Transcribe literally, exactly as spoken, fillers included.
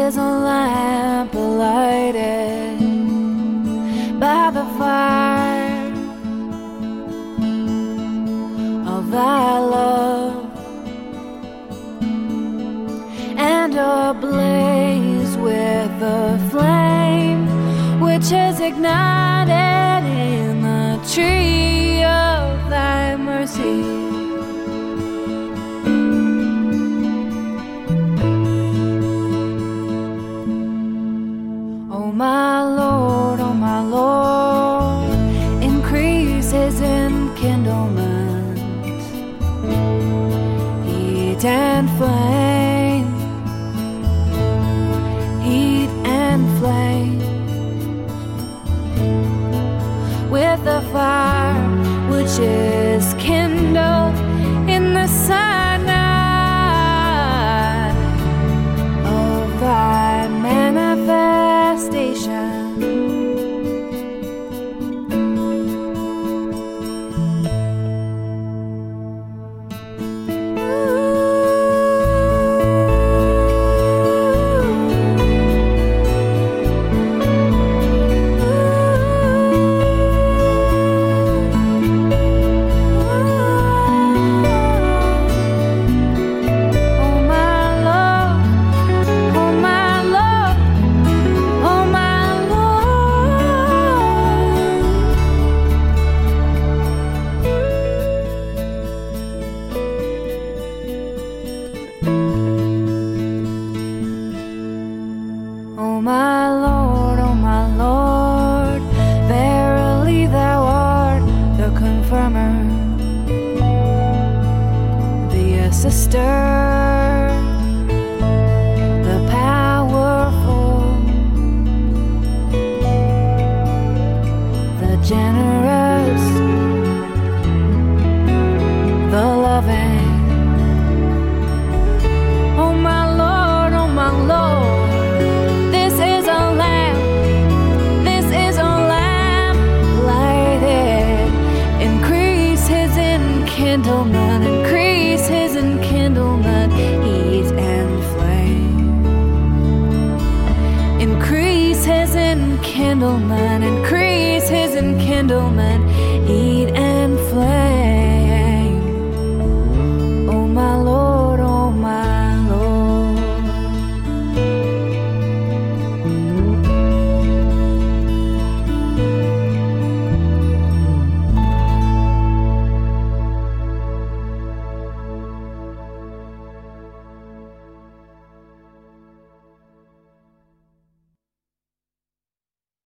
is a lamp lighted by the fire of thy love, and ablaze with the flame which is ignited in the tree of thy mercy. Oh my Lord, oh my Lord, increase his enkindlement, heat and flame, heat and flame, with the fire which is kindled in the sunlight of thy manifestation. Oh my Lord, oh my Lord, verily thou art the confirmer, the assister, the powerful, the generous, the loving. Oh my Lord, oh my Lord, enkindlement, increase his enkindlement, heat and flame. Increase his enkindlement, increase his enkindlement, heat and flame.